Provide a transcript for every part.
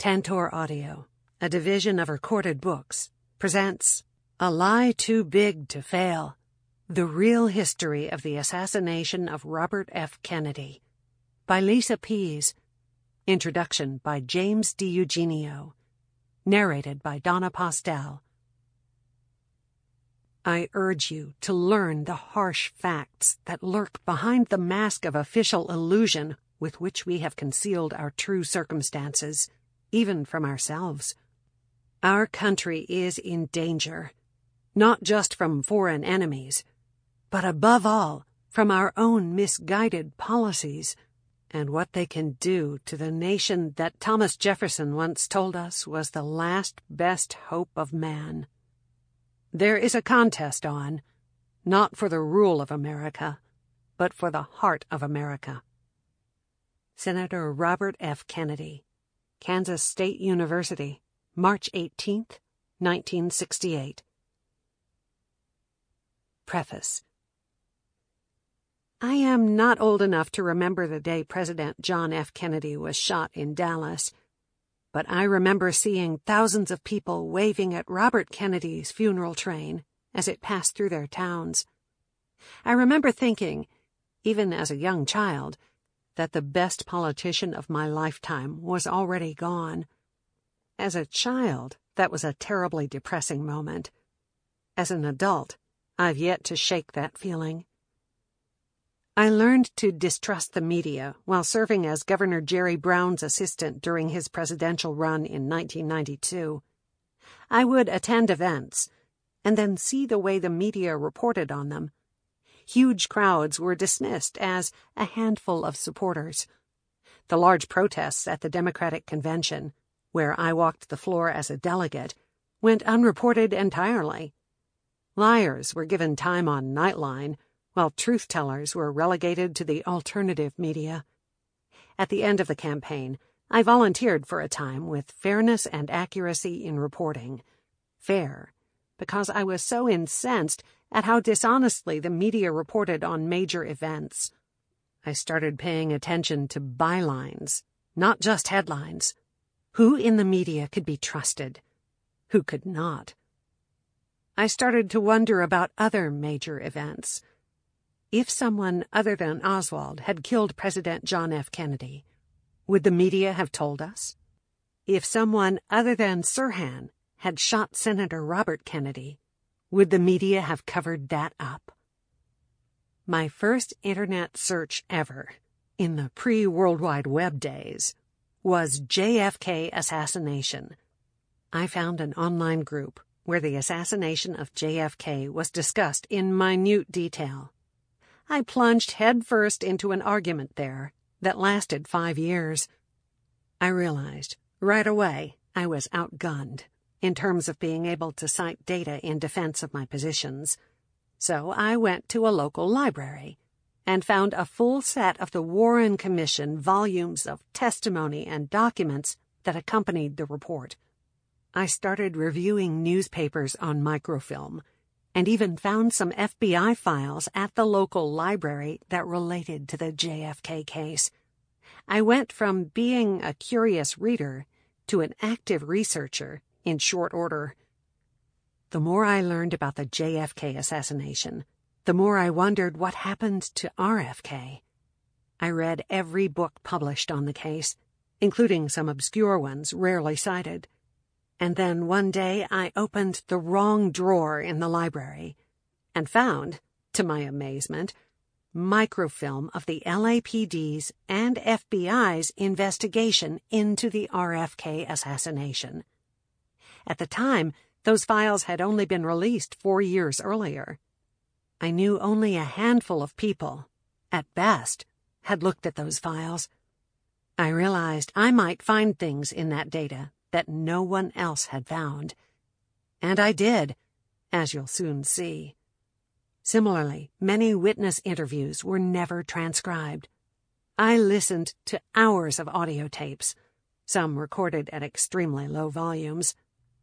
Tantor Audio, a division of Recorded Books, presents A Lie Too Big to Fail, The Real History of the Assassination of Robert F. Kennedy, by Lisa Pease. Introduction by James DiEugenio. Narrated by Donna Postel. I urge you to learn the harsh facts that lurk behind the mask of official illusion with which we have concealed our true circumstances, even from ourselves. Our country is in danger, not just from foreign enemies, but above all from our own misguided policies and what they can do to the nation that Thomas Jefferson once told us was the last best hope of man. There is a contest on, not for the rule of America, but for the heart of America. Senator Robert F. Kennedy, Kansas State University, March 18, 1968. Preface. I am not old enough to remember the day President John F. Kennedy was shot in Dallas, but I remember seeing thousands of people waving at Robert Kennedy's funeral train as it passed through their towns. I remember thinking, even as a young child, that the best politician of my lifetime was already gone. As a child, that was a terribly depressing moment. As an adult, I've yet to shake that feeling. I learned to distrust the media while serving as Governor Jerry Brown's assistant during his presidential run in 1992. I would attend events and then see the way the media reported on them. Huge crowds were dismissed as a handful of supporters. The large protests at the Democratic Convention, where I walked the floor as a delegate, went unreported entirely. Liars were given time on Nightline, while truth-tellers were relegated to the alternative media. At the end of the campaign, I volunteered for a time with fairness and accuracy in reporting. Fair, because I was so incensed at how dishonestly the media reported on major events. I started paying attention to bylines, not just headlines. Who in the media could be trusted? Who could not? I started to wonder about other major events. If someone other than Oswald had killed President John F. Kennedy, would the media have told us? If someone other than Sirhan had shot Senator Robert Kennedy, would the media have covered that up? My first internet search ever, in the pre-World Wide Web days, was JFK Assassination. I found an online group where the assassination of JFK was discussed in minute detail. I plunged headfirst into an argument there that lasted 5 years. I realized right away I was outgunned in terms of being able to cite data in defense of my positions. So I went to a local library and found a full set of the Warren Commission volumes of testimony and documents that accompanied the report. I started reviewing newspapers on microfilm and even found some FBI files at the local library that related to the JFK case. I went from being a curious reader to an active researcher in short order. The more I learned about the JFK assassination, the more I wondered what happened to RFK. I read every book published on the case, including some obscure ones rarely cited. And then one day I opened the wrong drawer in the library and found, to my amazement, microfilm of the LAPD's and FBI's investigation into the RFK assassination. At the time, those files had only been released 4 years earlier. I knew only a handful of people, at best, had looked at those files. I realized I might find things in that data that no one else had found. And I did, as you'll soon see. Similarly, many witness interviews were never transcribed. I listened to hours of audio tapes, some recorded at extremely low volumes.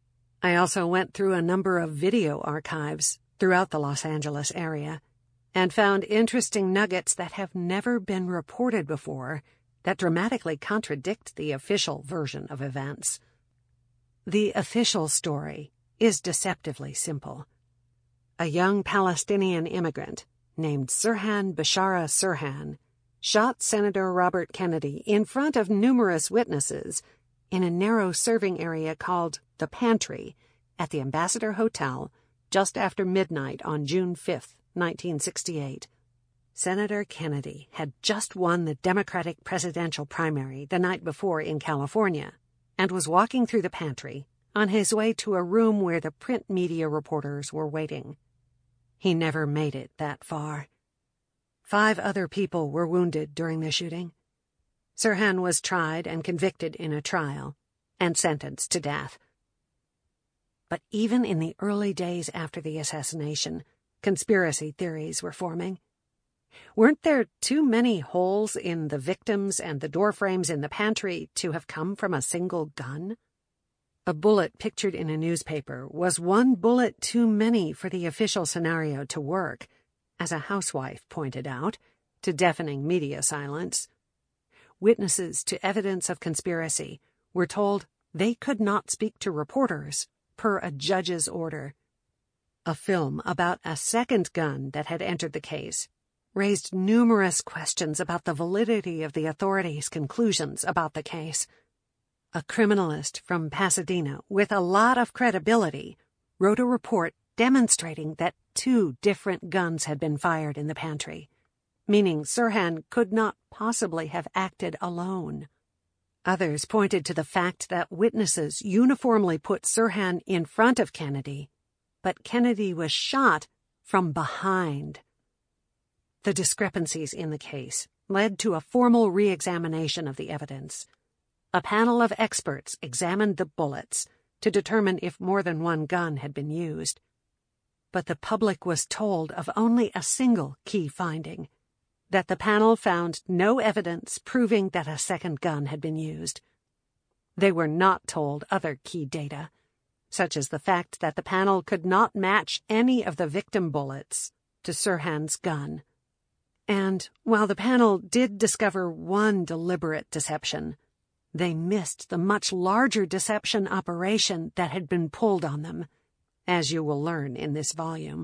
I also went through a number of video archives throughout the Los Angeles area and found interesting nuggets that have never been reported before that dramatically contradict the official version of events. The official story is deceptively simple. A young Palestinian immigrant named Sirhan Bishara Sirhan shot Senator Robert Kennedy in front of numerous witnesses in a narrow serving area called the Pantry at the Ambassador Hotel just after midnight on June 5, 1968. Senator Kennedy had just won the Democratic presidential primary the night before in California and was walking through the Pantry on his way to a room where the print media reporters were waiting. He never made it that far. 5 other people were wounded during the shooting. Sirhan was tried and convicted in a trial and sentenced to death. But even in the early days after the assassination, conspiracy theories were forming. Weren't there too many holes in the victims and the doorframes in the pantry to have come from a single gun? A bullet pictured in a newspaper was one bullet too many for the official scenario to work, as a housewife pointed out, to deafening media silence. Witnesses to evidence of conspiracy were told they could not speak to reporters per a judge's order. A film about a second gun that had entered the case raised numerous questions about the validity of the authorities' conclusions about the case. A criminalist from Pasadena with a lot of credibility wrote a report demonstrating that 2 different guns had been fired in the pantry, meaning Sirhan could not possibly have acted alone. Others pointed to the fact that witnesses uniformly put Sirhan in front of Kennedy, but Kennedy was shot from behind. The discrepancies in the case led to a formal re-examination of the evidence. A panel of experts examined the bullets to determine if more than one gun had been used. But the public was told of only a single key finding, that the panel found no evidence proving that a second gun had been used. They were not told other key data, such as the fact that the panel could not match any of the victim bullets to Sirhan's gun. And while the panel did discover one deliberate deception, they missed the much larger deception operation that had been pulled on them, as you will learn in this volume.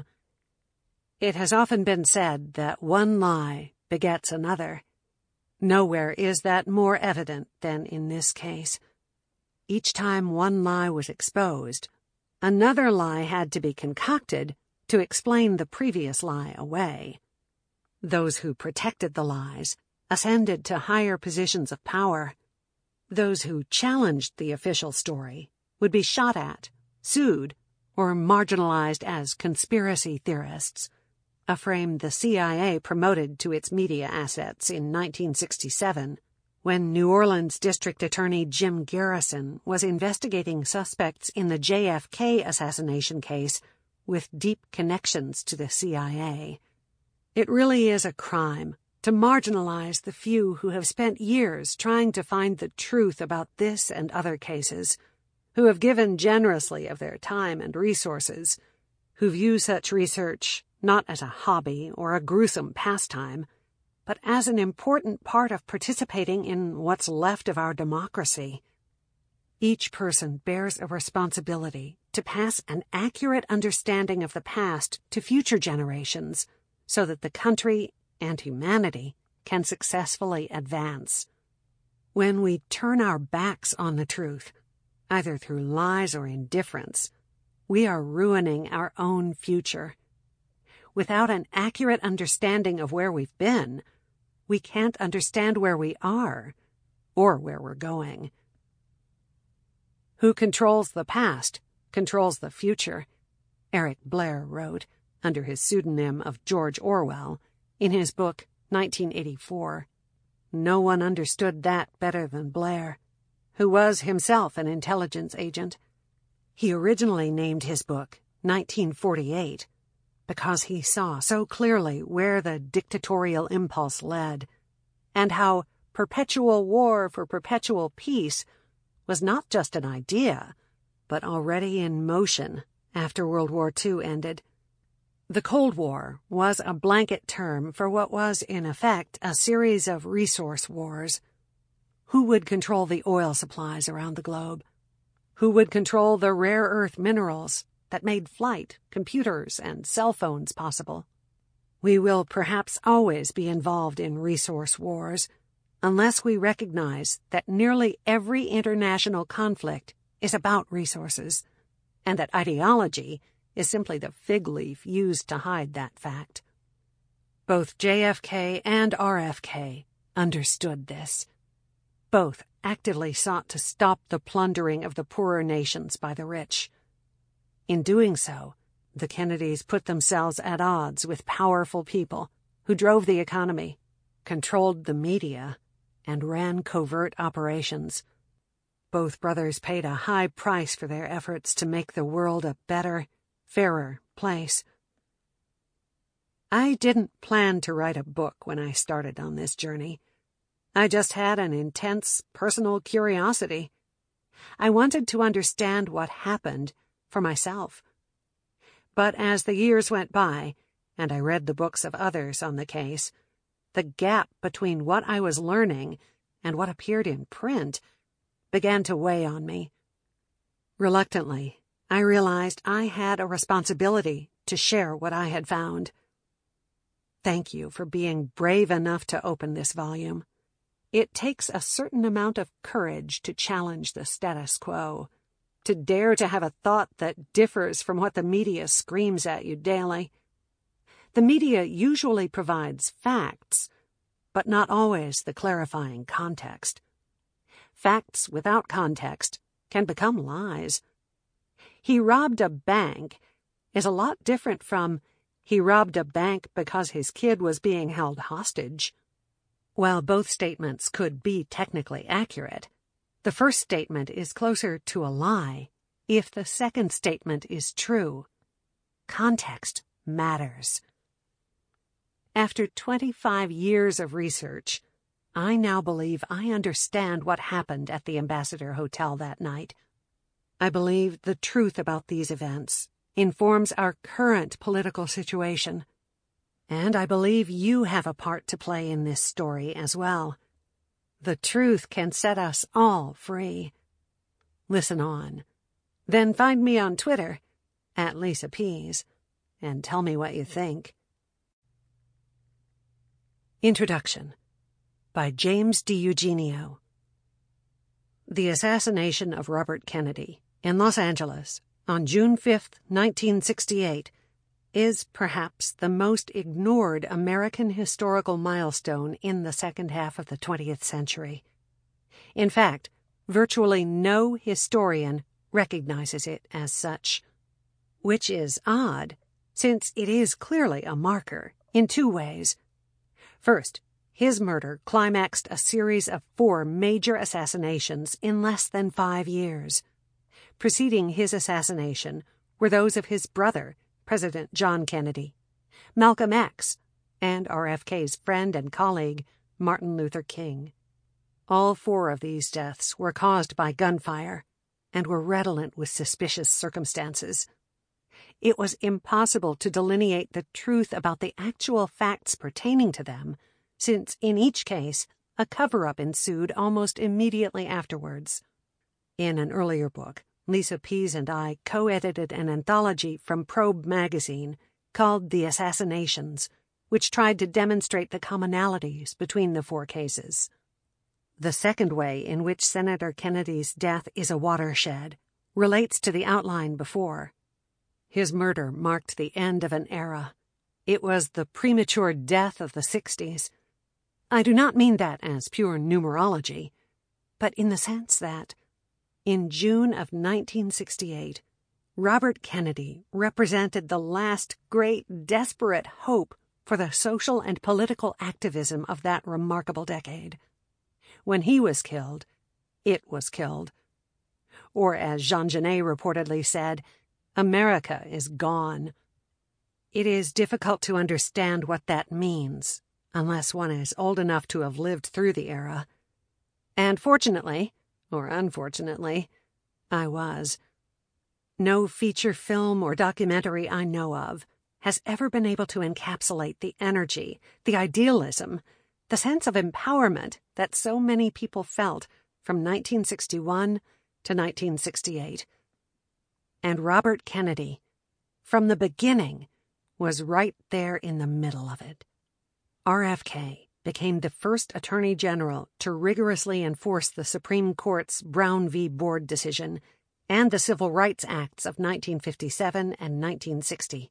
It has often been said that one lie begets another. Nowhere is that more evident than in this case. Each time one lie was exposed, another lie had to be concocted to explain the previous lie away. Those who protected the lies ascended to higher positions of power. Those who challenged the official story would be shot at, sued, or marginalized as conspiracy theorists, a frame the CIA promoted to its media assets in 1967, when New Orleans District Attorney Jim Garrison was investigating suspects in the JFK assassination case with deep connections to the CIA. It really is a crime to marginalize the few who have spent years trying to find the truth about this and other cases, who have given generously of their time and resources, who view such research not as a hobby or a gruesome pastime, but as an important part of participating in what's left of our democracy. Each person bears a responsibility to pass an accurate understanding of the past to future generations, so that the country and humanity can successfully advance. When we turn our backs on the truth, either through lies or indifference, we are ruining our own future. Without an accurate understanding of where we've been, we can't understand where we are or where we're going. Who controls the past controls the future, Eric Blair wrote, under his pseudonym of George Orwell, in his book 1984. No one understood that better than Blair, who was himself an intelligence agent. He originally named his book 1948 because he saw so clearly where the dictatorial impulse led, and how perpetual war for perpetual peace was not just an idea, but already in motion after World War II ended. The Cold War was a blanket term for what was, in effect, a series of resource wars. Who would control the oil supplies around the globe? Who would control the rare earth minerals that made flight, computers, and cell phones possible? We will perhaps always be involved in resource wars unless we recognize that nearly every international conflict is about resources, and that ideology is simply the fig leaf used to hide that fact. Both JFK and RFK understood this. Both actively sought to stop the plundering of the poorer nations by the rich. In doing so, the Kennedys put themselves at odds with powerful people who drove the economy, controlled the media, and ran covert operations. Both brothers paid a high price for their efforts to make the world a better, fairer place. I didn't plan to write a book when I started on this journey. I just had an intense personal curiosity. I wanted to understand what happened for myself. But as the years went by, and I read the books of others on the case, the gap between what I was learning and what appeared in print began to weigh on me. Reluctantly, I realized I had a responsibility to share what I had found. Thank you for being brave enough to open this volume. It takes a certain amount of courage to challenge the status quo, to dare to have a thought that differs from what the media screams at you daily. The media usually provides facts, but not always the clarifying context. Facts without context can become lies. He robbed a bank is a lot different from he robbed a bank because his kid was being held hostage. While both statements could be technically accurate, the first statement is closer to a lie if the second statement is true. Context matters. After 25 years of research, I now believe I understand what happened at the Ambassador Hotel that night. I believe the truth about these events informs our current political situation. And I believe you have a part to play in this story as well. The truth can set us all free. Listen on. Then find me on Twitter, @LisaPease, and tell me what you think. Introduction by James DiEugenio. The assassination of Robert Kennedy in Los Angeles on June 5, 1968, is perhaps the most ignored American historical milestone in the second half of the 20th century. In fact, virtually no historian recognizes it as such, which is odd, since it is clearly a marker in two ways. First, his murder climaxed a series of 4 major assassinations in less than 5 years. Preceding his assassination were those of his brother, President John Kennedy, Malcolm X, and RFK's friend and colleague, Martin Luther King. All 4 of these deaths were caused by gunfire and were redolent with suspicious circumstances. It was impossible to delineate the truth about the actual facts pertaining to them, since in each case a cover-up ensued almost immediately afterwards. In an earlier book, Lisa Pease and I co-edited an anthology from Probe magazine called The Assassinations, which tried to demonstrate the commonalities between the 4 cases. The second way in which Senator Kennedy's death is a watershed relates to the outline before. His murder marked the end of an era. It was the premature death of the 60s. I do not mean that as pure numerology, but in the sense that in June of 1968, Robert Kennedy represented the last great desperate hope for the social and political activism of that remarkable decade. When he was killed, it was killed. Or as Jean Genet reportedly said, America is gone. It is difficult to understand what that means, unless one is old enough to have lived through the era. And fortunately, or unfortunately, I was. No feature film or documentary I know of has ever been able to encapsulate the energy, the idealism, the sense of empowerment that so many people felt from 1961 to 1968. And Robert Kennedy, from the beginning, was right there in the middle of it. RFK became the first Attorney General to rigorously enforce the Supreme Court's Brown v. Board decision and the Civil Rights Acts of 1957 and 1960.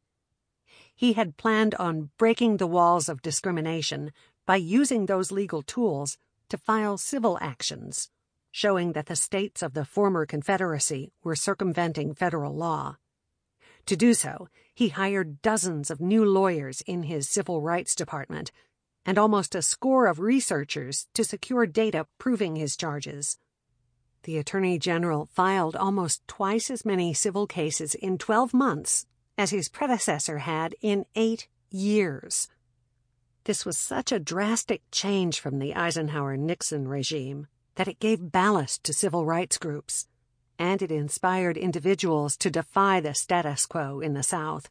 He had planned on breaking the walls of discrimination by using those legal tools to file civil actions, showing that the states of the former Confederacy were circumventing federal law. To do so, he hired dozens of new lawyers in his Civil Rights Department and almost a score of researchers to secure data proving his charges. The Attorney General filed almost twice as many civil cases in 12 months as his predecessor had in 8 years. This was such a drastic change from the Eisenhower-Nixon regime that it gave ballast to civil rights groups, and it inspired individuals to defy the status quo in the South.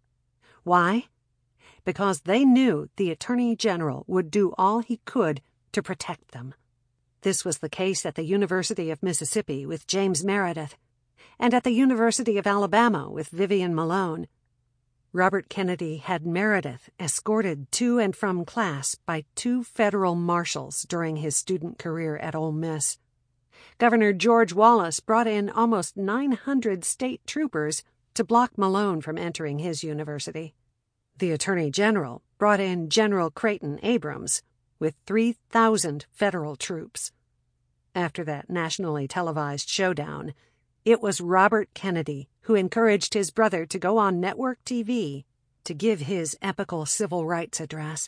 Why? Because they knew the Attorney General would do all he could to protect them. This was the case at the University of Mississippi with James Meredith, and at the University of Alabama with Vivian Malone. Robert Kennedy had Meredith escorted to and from class by 2 federal marshals during his student career at Ole Miss. Governor George Wallace brought in almost 900 state troopers to block Malone from entering his university. The Attorney General brought in General Creighton Abrams with 3,000 federal troops. After that nationally televised showdown, it was Robert Kennedy who encouraged his brother to go on network TV to give his epical civil rights address.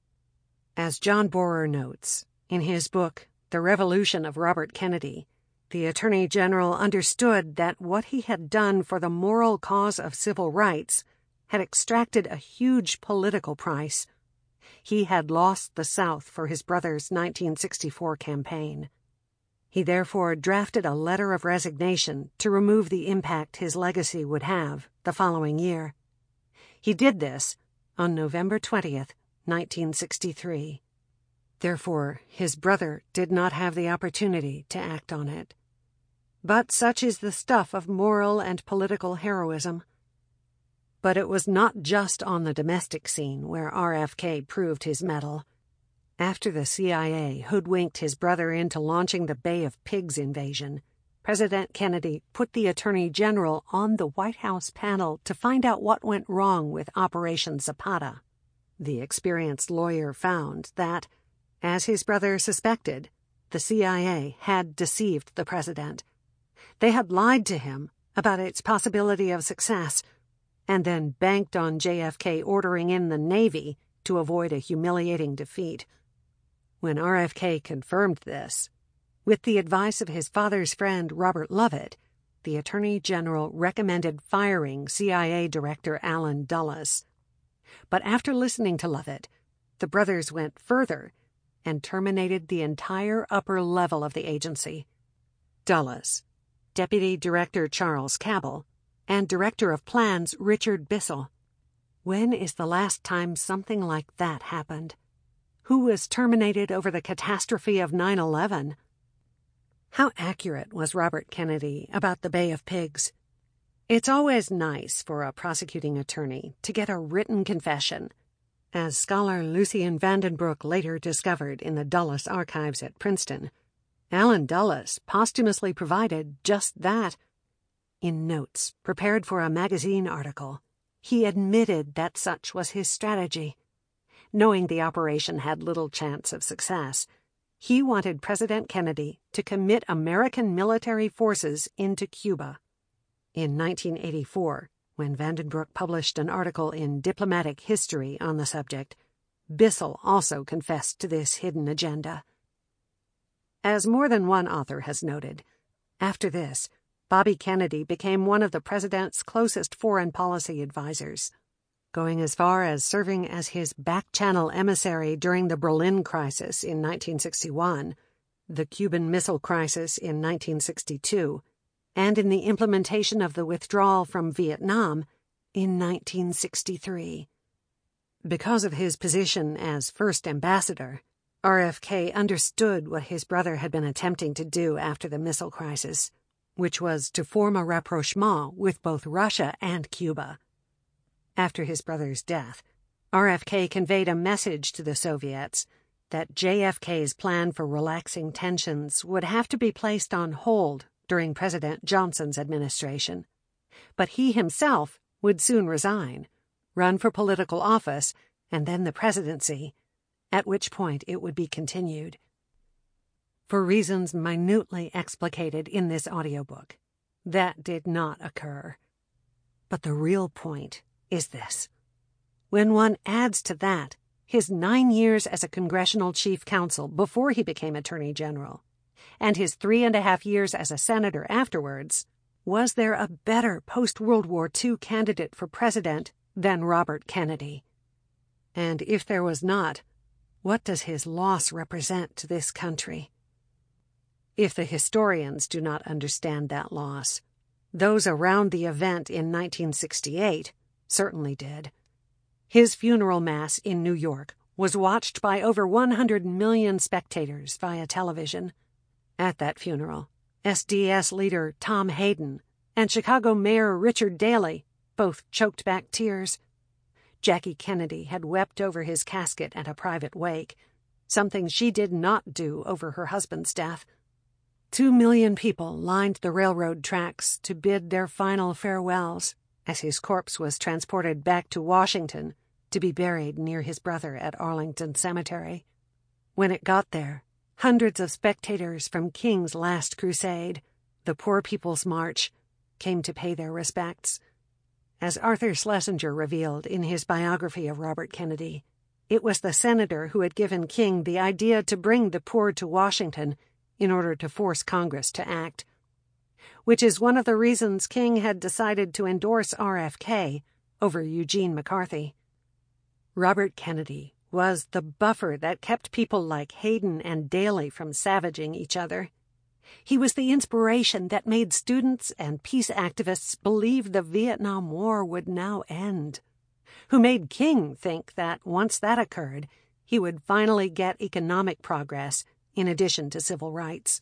As John Borer notes, in his book, The Revolution of Robert Kennedy, the Attorney General understood that what he had done for the moral cause of civil rights had extracted a huge political price. He had lost the South for his brother's 1964 campaign. He therefore drafted a letter of resignation to remove the impact his legacy would have the following year. He did this on November 20th, 1963. Therefore, his brother did not have the opportunity to act on it. But such is the stuff of moral and political heroism. But it was not just on the domestic scene where RFK proved his mettle. After the CIA hoodwinked his brother into launching the Bay of Pigs invasion, President Kennedy put the Attorney General on the White House panel to find out what went wrong with Operation Zapata. The experienced lawyer found that, as his brother suspected, the CIA had deceived the president. They had lied to him about its possibility of success, and then banked on JFK ordering in the Navy to avoid a humiliating defeat. When RFK confirmed this, with the advice of his father's friend Robert Lovett, the Attorney General recommended firing CIA Director Allen Dulles. But after listening to Lovett, the brothers went further and terminated the entire upper level of the agency. Dulles, Deputy Director Charles Cabell, and Director of Plans Richard Bissell. When is the last time something like that happened? Who was terminated over the catastrophe of 9/11? How accurate was Robert Kennedy about the Bay of Pigs? It's always nice for a prosecuting attorney to get a written confession, as scholar Lucien Vandenbroek later discovered in the Dulles archives at Princeton. Allen Dulles posthumously provided just that. In notes prepared for a magazine article, he admitted that such was his strategy. Knowing the operation had little chance of success, he wanted President Kennedy to commit American military forces into Cuba. In 1984, when Vandenbroek published an article in Diplomatic History on the subject, Bissell also confessed to this hidden agenda. As more than one author has noted, after this, Bobby Kennedy became one of the president's closest foreign policy advisors, going as far as serving as his back-channel emissary during the Berlin Crisis in 1961, the Cuban Missile Crisis in 1962, and in the implementation of the withdrawal from Vietnam in 1963. Because of his position as first ambassador, RFK understood what his brother had been attempting to do after the missile crisis, which was to form a rapprochement with both Russia and Cuba. After his brother's death, RFK conveyed a message to the Soviets that JFK's plan for relaxing tensions would have to be placed on hold during President Johnson's administration. But he himself would soon resign, run for political office, and then the presidency, at which point it would be continued. For reasons minutely explicated in this audiobook, that did not occur. But the real point is this. When one adds to that his 9 years as a congressional chief counsel before he became Attorney General, and his 3.5 years as a senator afterwards, was there a better post-World War II candidate for president than Robert Kennedy? And if there was not, what does his loss represent to this country? If the historians do not understand that loss, those around the event in 1968 certainly did. His funeral mass in New York was watched by over 100 million spectators via television. At that funeral, SDS leader Tom Hayden and Chicago Mayor Richard Daley both choked back tears. Jackie Kennedy had wept over his casket at a private wake, something she did not do over her husband's death. 2 million people lined the railroad tracks to bid their final farewells as his corpse was transported back to Washington to be buried near his brother at Arlington Cemetery. When it got there, hundreds of spectators from King's Last Crusade, the Poor People's March, came to pay their respects. As Arthur Schlesinger revealed in his biography of Robert Kennedy, it was the senator who had given King the idea to bring the poor to Washington in order to force Congress to act, which is one of the reasons King had decided to endorse RFK over Eugene McCarthy. Robert Kennedy was the buffer that kept people like Hayden and Daley from savaging each other. He was the inspiration that made students and peace activists believe the Vietnam War would now end, who made King think that once that occurred, he would finally get economic progress in addition to civil rights.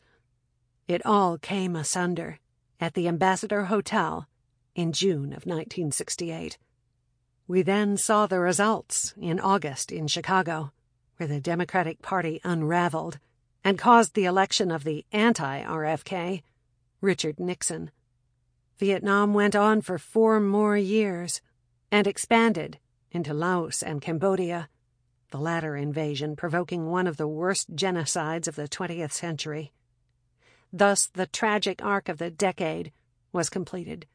It all came asunder at the Ambassador Hotel in June of 1968. We then saw the results in August in Chicago, where the Democratic Party unraveled and caused the election of the anti-RFK, Richard Nixon. Vietnam went on for 4 more years and expanded into Laos and Cambodia, the latter invasion provoking one of the worst genocides of the 20th century. Thus, the tragic arc of the decade was completed.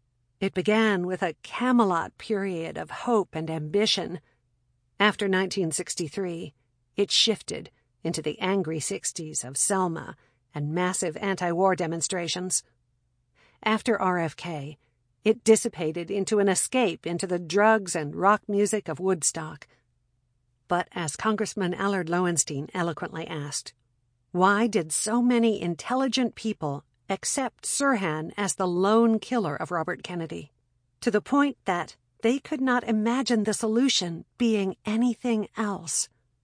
It began with a Camelot period of hope and ambition. After 1963, it shifted into the angry 60s of Selma and massive anti-war demonstrations. After RFK, it dissipated into an escape into the drugs and rock music of Woodstock. But as Congressman Allard Lowenstein eloquently asked, why did so many intelligent people accept Sirhan as the lone killer of Robert Kennedy, to the point that they could not imagine the solution being anything else?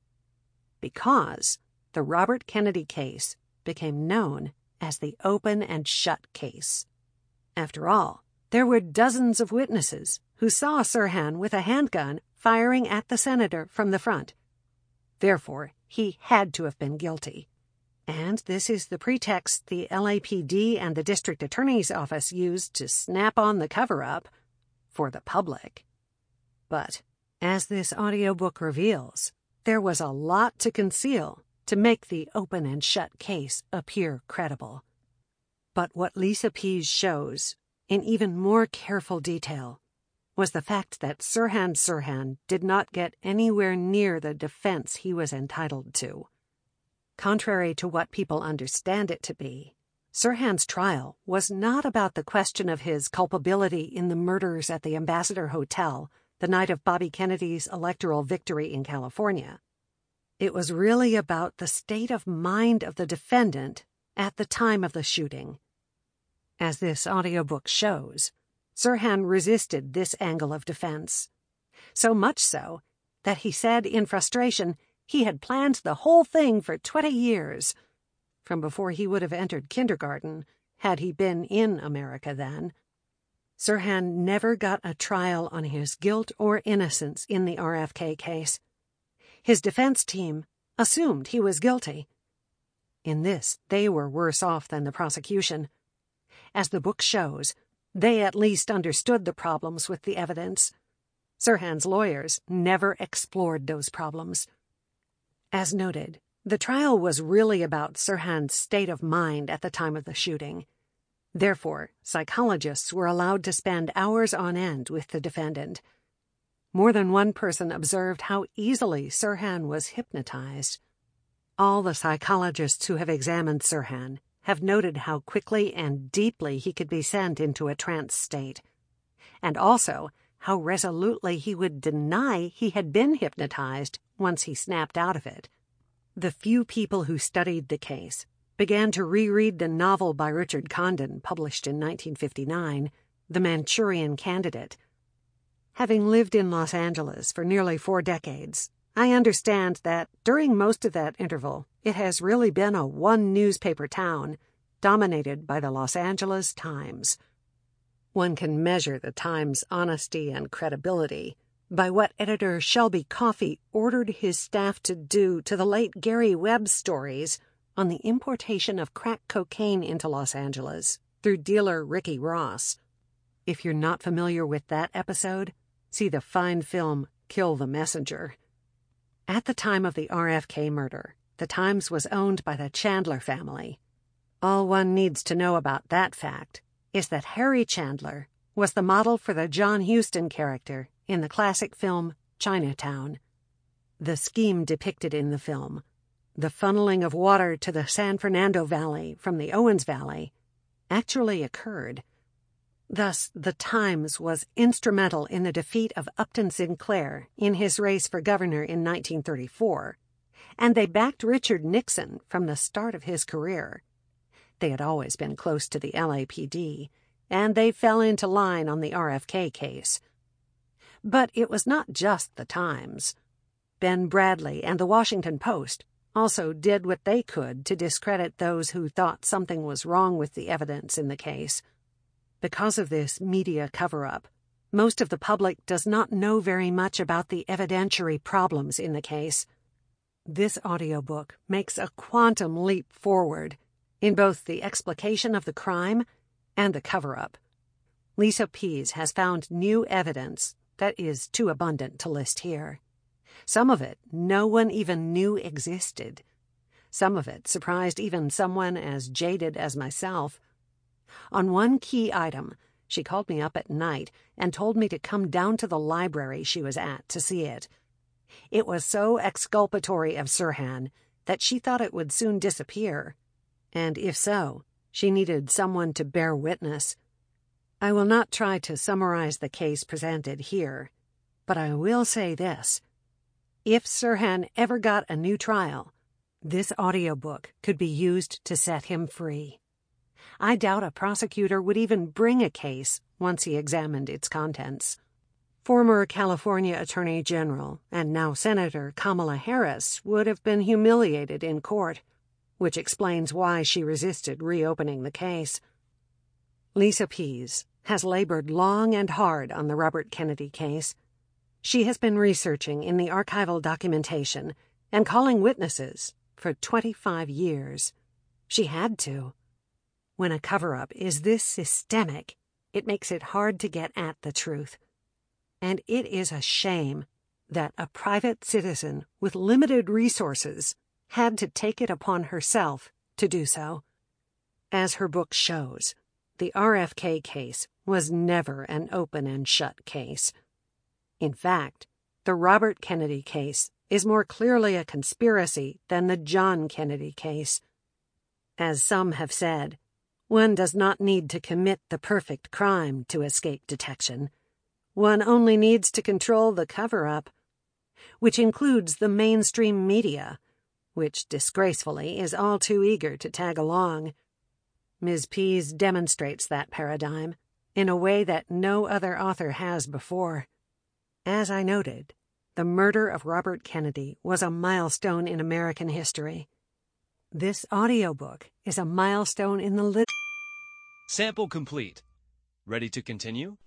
Because the Robert Kennedy case became known as the open and shut case. After all, there were dozens of witnesses who saw Sirhan with a handgun firing at the senator from the front. Therefore, he had to have been guilty. And this is the pretext the LAPD and the District Attorney's Office used to snap on the cover-up for the public. But, as this audiobook reveals, there was a lot to conceal to make the open and shut case appear credible. But what Lisa Pease shows, in even more careful detail, was the fact that Sirhan did not get anywhere near the defense he was entitled to. Contrary to what people understand it to be, Sirhan's trial was not about the question of his culpability in the murders at the Ambassador Hotel the night of Bobby Kennedy's electoral victory in California. It was really about the state of mind of the defendant at the time of the shooting. As this audiobook shows, Sirhan resisted this angle of defense, so much so that he said in frustration He had planned the whole thing for 20 years, from before he would have entered kindergarten, had he been in America then. Sirhan never got a trial on his guilt or innocence in the RFK case. His defense team assumed he was guilty. In this, they were worse off than the prosecution. As the book shows, they at least understood the problems with the evidence. Sirhan's lawyers never explored those problems. As noted, the trial was really about Sirhan's state of mind at the time of the shooting. Therefore, psychologists were allowed to spend hours on end with the defendant. More than one person observed how easily Sirhan was hypnotized. All the psychologists who have examined Sirhan have noted how quickly and deeply he could be sent into a trance state, and also how resolutely he would deny he had been hypnotized once he snapped out of it. The few people who studied the case began to reread the novel by Richard Condon, published in 1959, The Manchurian Candidate. Having lived in Los Angeles for nearly 4 decades, I understand that during most of that interval, it has really been a one-newspaper town, dominated by the Los Angeles Times. One can measure the Times' honesty and credibility by what editor Shelby Coffey ordered his staff to do to the late Gary Webb's stories on the importation of crack cocaine into Los Angeles through dealer Ricky Ross. If you're not familiar with that episode, see the fine film Kill the Messenger. At the time of the RFK murder, the Times was owned by the Chandler family. All one needs to know about that fact is that Harry Chandler was the model for the John Huston character in the classic film Chinatown. The scheme depicted in the film, the funneling of water to the San Fernando Valley from the Owens Valley, actually occurred. Thus, the Times was instrumental in the defeat of Upton Sinclair in his race for governor in 1934, and they backed Richard Nixon from the start of his career. They had always been close to the LAPD, and they fell into line on the RFK case. But it was not just the Times. Ben Bradlee and the Washington Post also did what they could to discredit those who thought something was wrong with the evidence in the case. Because of this media cover-up, most of the public does not know very much about the evidentiary problems in the case. This audiobook makes a quantum leap forward in both the explication of the crime and the cover-up. Lisa Pease has found new evidence that is too abundant to list here. Some of it no one even knew existed. Some of it surprised even someone as jaded as myself. On one key item, she called me up at night and told me to come down to the library she was at to see it. It was so exculpatory of Sirhan that she thought it would soon disappear, and if so, she needed someone to bear witness. I will not try to summarize the case presented here, but I will say this. If Sirhan ever got a new trial, this audiobook could be used to set him free. I doubt a prosecutor would even bring a case once he examined its contents. Former California Attorney General and now Senator Kamala Harris would have been humiliated in court, which explains why she resisted reopening the case. Lisa Pease has labored long and hard on the Robert Kennedy case. She has been researching in the archival documentation and calling witnesses for 25 years. She had to. When a cover-up is this systemic, it makes it hard to get at the truth. And it is a shame that a private citizen with limited resources had to take it upon herself to do so. As her book shows, the RFK case was never an open and shut case. In fact, the Robert Kennedy case is more clearly a conspiracy than the John Kennedy case. As some have said, one does not need to commit the perfect crime to escape detection. One only needs to control the cover-up, which includes the mainstream media, which disgracefully is all too eager to tag along. Ms. Pease demonstrates that paradigm in a way that no other author has before. As I noted, The murder of Robert Kennedy was a milestone in American history. This audiobook is a milestone in the Sample complete. Ready to continue?